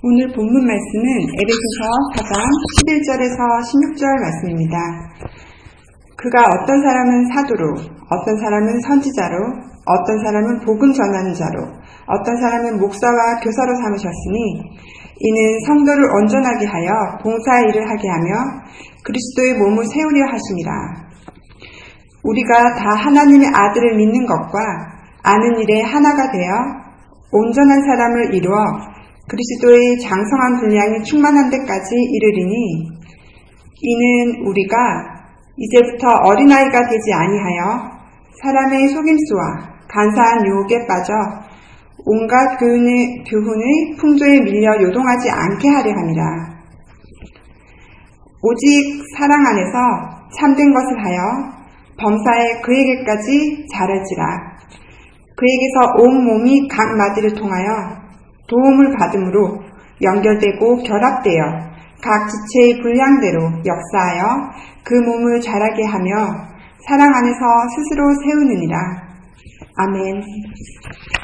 오늘 본문 말씀은 에베소서 4장 11절에서 16절 말씀입니다. 그가 어떤 사람은 사도로, 어떤 사람은 선지자로, 어떤 사람은 복음 전하는 자로, 어떤 사람은 목사와 교사로 삼으셨으니 이는 성도를 온전하게 하여 봉사 일을 하게 하며 그리스도의 몸을 세우려 하심이라. 우리가 다 하나님의 아들을 믿는 것과 아는 일에 하나가 되어 온전한 사람을 이루어 그리스도의 장성한 분량이 충만한 데까지 이르리니 이는 우리가 이제부터 어린아이가 되지 아니하여 사람의 속임수와 간사한 유혹에 빠져 온갖 교훈의 풍조에 밀려 요동하지 않게 하려 함이라. 오직 사랑 안에서 참된 것을 하여 범사에 그에게까지 자랄지라. 그에게서 온 몸이 각 마디를 통하여 도움을 받음으로 연결되고 결합되어 각 지체의 분량대로 역사하여 그 몸을 자라게 하며 사랑 안에서 스스로 세우느니라. 아멘.